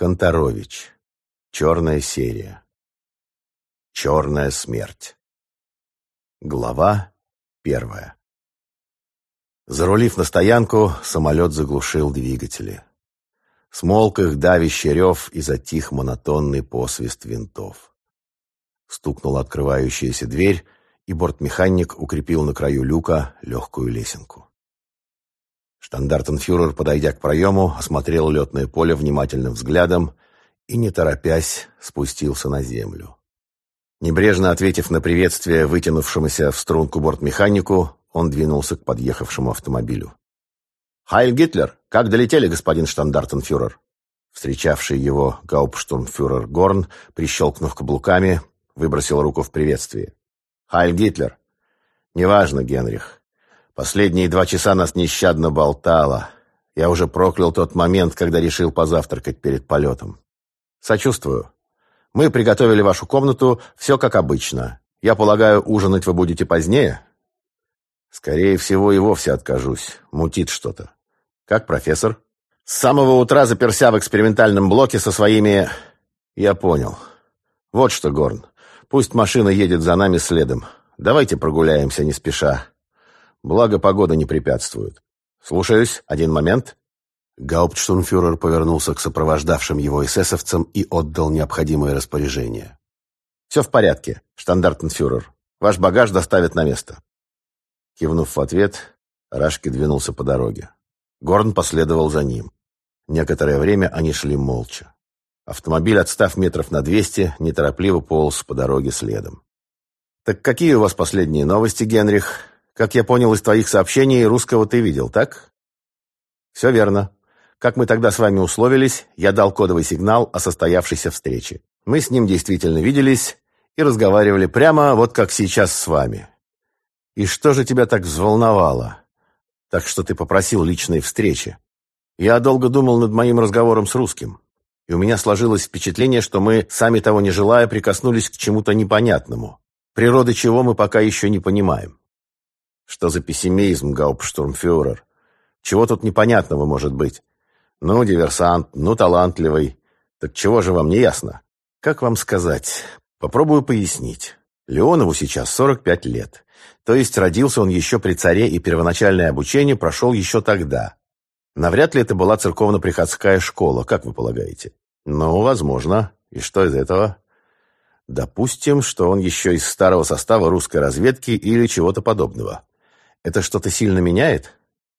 Конторович. Черная серия. Черная смерть. Глава 1. Зарулив на стоянку, самолет заглушил двигатели. Смолк их давящий рев и затих монотонный посвист винтов. Стукнула открывающаяся дверь, и бортмеханик укрепил на краю люка легкую лесенку. Штандартенфюрер, подойдя к проему, осмотрел летное поле внимательным взглядом и, не торопясь, спустился на землю. Небрежно ответив на приветствие вытянувшемуся в струнку бортмеханику, он двинулся к подъехавшему автомобилю. «Хайль Гитлер! Как долетели, господин штандартенфюрер?» Встречавший его гауптштурмфюрер Горн, прищелкнув каблуками, выбросил руку в приветствии. «Хайль Гитлер!» «Неважно, Генрих. Последние 2 часа нас нещадно болтало. Я уже проклял тот момент, когда решил позавтракать перед полетом. Сочувствую. Мы приготовили вашу комнату, все как обычно. Я полагаю, ужинать вы будете позднее?» «Скорее всего, и вовсе откажусь. Мутит что-то. Как профессор?» «С самого утра заперся в экспериментальном блоке со своими...» «Я понял. Вот что, Горн. Пусть машина едет за нами следом. Давайте прогуляемся не спеша. Благо, погода не препятствует. Слушаюсь. Один момент». Гауптштурмфюрер повернулся к сопровождавшим его эсэсовцам и отдал необходимые распоряжения. «Все в порядке, штандартенфюрер. Ваш багаж доставят на место». Кивнув в ответ, Рашки двинулся по дороге. Горн последовал за ним. Некоторое время они шли молча. Автомобиль, отстав метров на 200, неторопливо полз по дороге следом. «Так какие у вас последние новости, Генрих? Как я понял из твоих сообщений, русского ты видел, так?» «Все верно. Как мы тогда с вами условились, я дал кодовый сигнал о состоявшейся встрече. Мы с ним действительно виделись и разговаривали прямо вот как сейчас с вами. И что же тебя так взволновало? Так что ты попросил личной встречи. Я долго думал над моим разговором с русским, и у меня сложилось впечатление, что мы, сами того не желая, прикоснулись к чему-то непонятному, природы чего мы пока еще не понимаем». «Что за пессимизм, гауптштурмфюрер? Чего тут непонятного может быть? Ну, диверсант, ну, талантливый. Так чего же вам не ясно? Как вам сказать? Попробую пояснить. Леонову сейчас 45 лет. То есть родился он еще при царе, и первоначальное обучение прошел еще тогда. Навряд ли это была церковно-приходская школа, как вы полагаете? Ну, возможно. И что из этого? Допустим, что он еще из старого состава русской разведки или чего-то подобного. Это что-то сильно меняет?»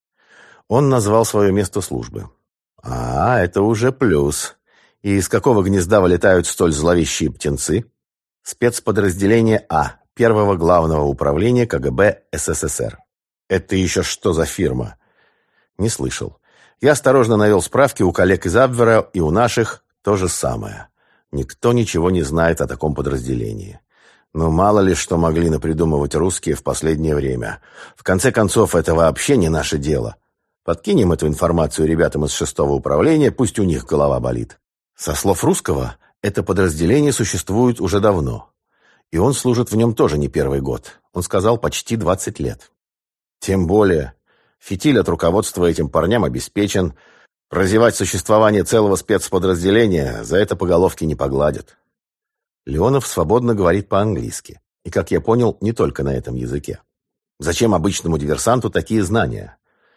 Он назвал свое место службы. «А, это уже плюс. И из какого гнезда вылетают столь зловещие птенцы?» «Спецподразделение А, Первого главного управления КГБ СССР». «Это еще что за фирма?» «Не слышал. Я осторожно навел справки у коллег из Абвера, и у наших то же самое. Никто ничего не знает о таком подразделении. Но мало ли что могли напридумывать русские в последнее время. В конце концов, это вообще не наше дело. Подкинем эту информацию ребятам из 6-го управления, пусть у них голова болит. Со слов русского, это подразделение существует уже давно. И он служит в нем тоже не первый год. Он сказал, почти 20 лет. Тем более, фитиль от руководства этим парням обеспечен. Прозевать существование целого спецподразделения за это по головке не погладят. Леонов свободно говорит по-английски. И, как я понял, не только на этом языке. Зачем обычному диверсанту такие знания?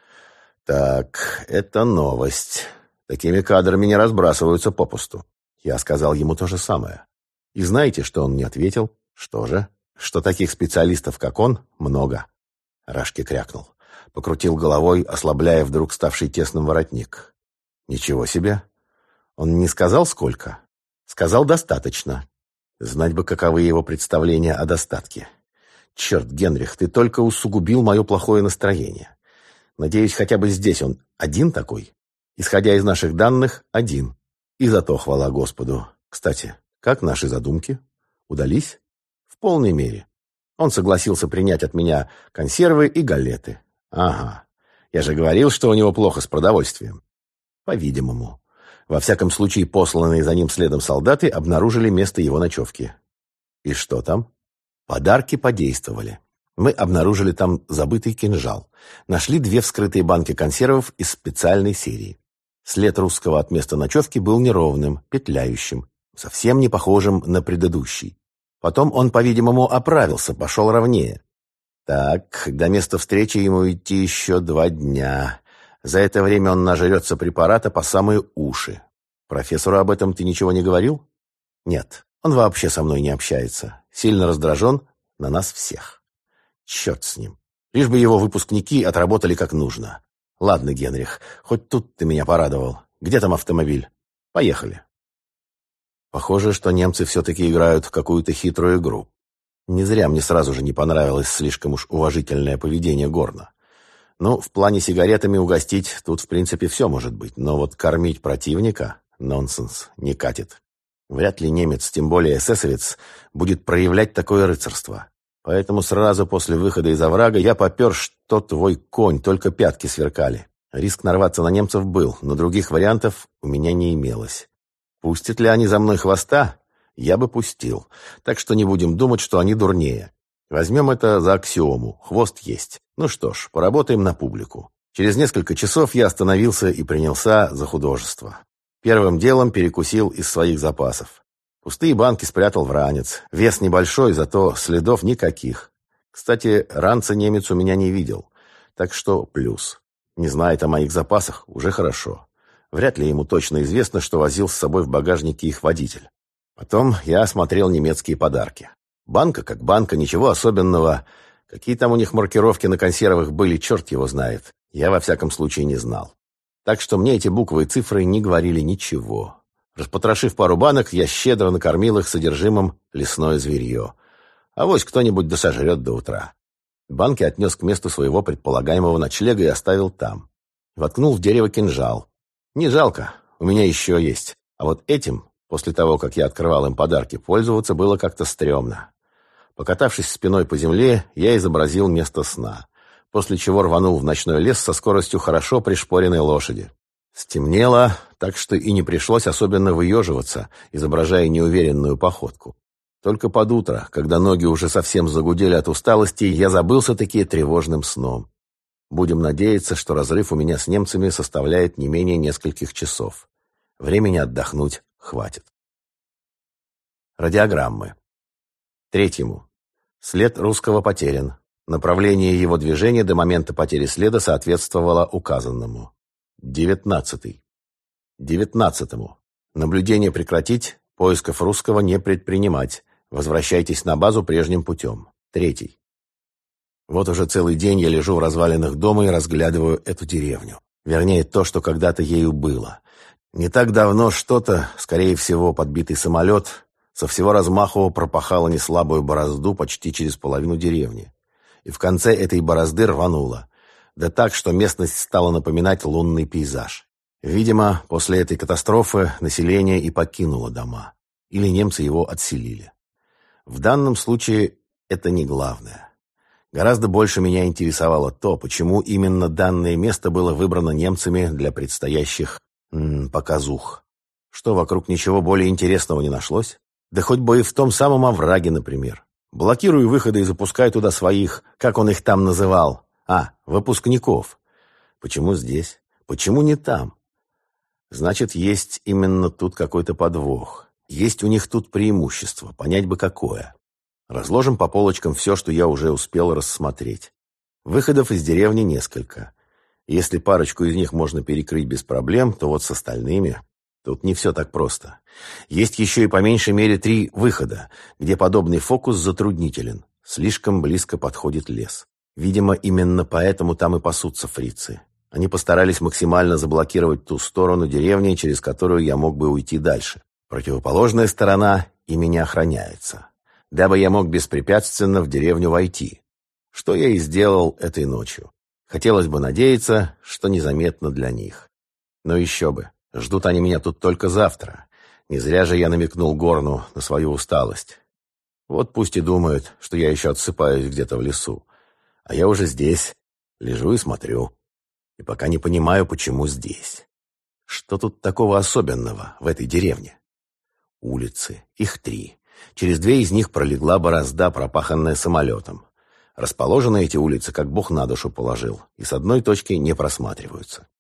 Так, это новость. Такими кадрами не разбрасываются попусту. Я сказал ему то же самое. И знаете, что он мне ответил? Что же? Что таких специалистов, как он, много. Рашки крякнул. Покрутил головой, ослабляя вдруг ставший тесным воротник. Ничего себе. Он не сказал, сколько? Сказал, достаточно. Знать бы, каковы его представления о достатке. Черт, Генрих, ты только усугубил мое плохое настроение. Надеюсь, хотя бы здесь он один такой? Исходя из наших данных, один. И за то хвала Господу. Кстати, как наши задумки? Удались? В полной мере. Он согласился принять от меня консервы и галеты. Ага. Я же говорил, что у него плохо с продовольствием. По-видимому. Во всяком случае, посланные за ним следом солдаты обнаружили место его ночевки. И что там? Подарки подействовали. Мы обнаружили там забытый кинжал. Нашли 2 вскрытые банки консервов из специальной серии. След русского от места ночевки был неровным, петляющим, совсем не похожим на предыдущий. Потом он, по-видимому, оправился, пошел ровнее. Так, до места встречи ему идти еще 2 дня. За это время он нажрется препарата по самые уши. Профессору об этом ты ничего не говорил? Нет, он вообще со мной не общается. Сильно раздражен на нас всех. Черт с ним. Лишь бы его выпускники отработали как нужно. Ладно, Генрих, хоть тут ты меня порадовал. Где там автомобиль? Поехали. Похоже, что немцы все-таки играют в какую-то хитрую игру. Не зря мне сразу же не понравилось слишком уж уважительное поведение Горна. Ну, в плане сигаретами угостить тут, в принципе, все может быть. Но вот кормить противника — нонсенс, не катит. Вряд ли немец, тем более эсэсовец, будет проявлять такое рыцарство. Поэтому сразу после выхода из оврага я попер, что твой конь, только пятки сверкали. Риск нарваться на немцев был, но других вариантов у меня не имелось. Пустят ли они за мной хвоста? Я бы пустил. Так что не будем думать, что они дурнее. Возьмем это за аксиому. Хвост есть. Ну что ж, поработаем на публику. Через несколько часов я остановился и принялся за художество. Первым делом перекусил из своих запасов. Пустые банки спрятал в ранец. Вес небольшой, зато следов никаких. Кстати, ранца немец у меня не видел. Так что плюс. Не знает о моих запасах, уже хорошо. Вряд ли ему точно известно, что возил с собой в багажнике их водитель. Потом я осмотрел немецкие подарки. Банка как банка, ничего особенного. Какие там у них маркировки на консервах были, черт его знает. Я во всяком случае не знал. Так что мне эти буквы и цифры не говорили ничего. Распотрошив пару банок, я щедро накормил их содержимым лесное зверье. Авось кто-нибудь досожрет до утра. Банки отнес к месту своего предполагаемого ночлега и оставил там. Воткнул в дерево кинжал. Не жалко, у меня еще есть. А вот этим, после того, как я открывал им подарки, пользоваться было как-то стрёмно. Покатавшись спиной по земле, я изобразил место сна, после чего рванул в ночной лес со скоростью хорошо пришпоренной лошади. Стемнело, так что и не пришлось особенно выеживаться, изображая неуверенную походку. Только под утро, когда ноги уже совсем загудели от усталости, я забылся-таки тревожным сном. Будем надеяться, что разрыв у меня с немцами составляет не менее нескольких часов. Времени отдохнуть хватит. Радиограммы. 3. След русского потерян. Направление его движения до момента потери следа соответствовало указанному. 19. 19. Наблюдение прекратить, поисков русского не предпринимать. Возвращайтесь на базу прежним путем. 3. Вот уже целый день я лежу в развалинах дома и разглядываю эту деревню. Вернее, то, что когда-то ею было. Не так давно что-то, скорее всего, подбитый самолет, со всего размаху пропахало неслабую борозду почти через половину деревни. И в конце этой борозды рвануло. Да так, что местность стала напоминать лунный пейзаж. Видимо, после этой катастрофы население и покинуло дома. Или немцы его отселили. В данном случае это не главное. Гораздо больше меня интересовало то, почему именно данное место было выбрано немцами для предстоящих показух. Что, вокруг ничего более интересного не нашлось? Да хоть бы и в том самом овраге, например. Блокируй выходы и запускай туда своих, как он их там называл. Выпускников. Почему здесь? Почему не там? Значит, есть именно тут какой-то подвох. Есть у них тут преимущество, понять бы какое. Разложим по полочкам все, что я уже успел рассмотреть. Выходов из деревни несколько. Если парочку из них можно перекрыть без проблем, то вот с остальными тут не все так просто. Есть еще и по меньшей мере 3 выхода, где подобный фокус затруднителен. Слишком близко подходит лес. Видимо, именно поэтому там и пасутся фрицы. Они постарались максимально заблокировать ту сторону деревни, через которую я мог бы уйти дальше. Противоположная сторона ими не охраняется, дабы я мог беспрепятственно в деревню войти. Что я и сделал этой ночью. Хотелось бы надеяться, что незаметно для них. Но еще бы, ждут они меня тут только завтра. Не зря же я намекнул Горну на свою усталость. Вот пусть и думают, что я еще отсыпаюсь где-то в лесу. А я уже здесь, лежу и смотрю. И пока не понимаю, почему здесь. Что тут такого особенного в этой деревне? Улицы, их 3. Через 2 из них пролегла борозда, пропаханная самолетом. Расположены эти улицы, как Бог на душу положил, и с одной точки не просматриваются.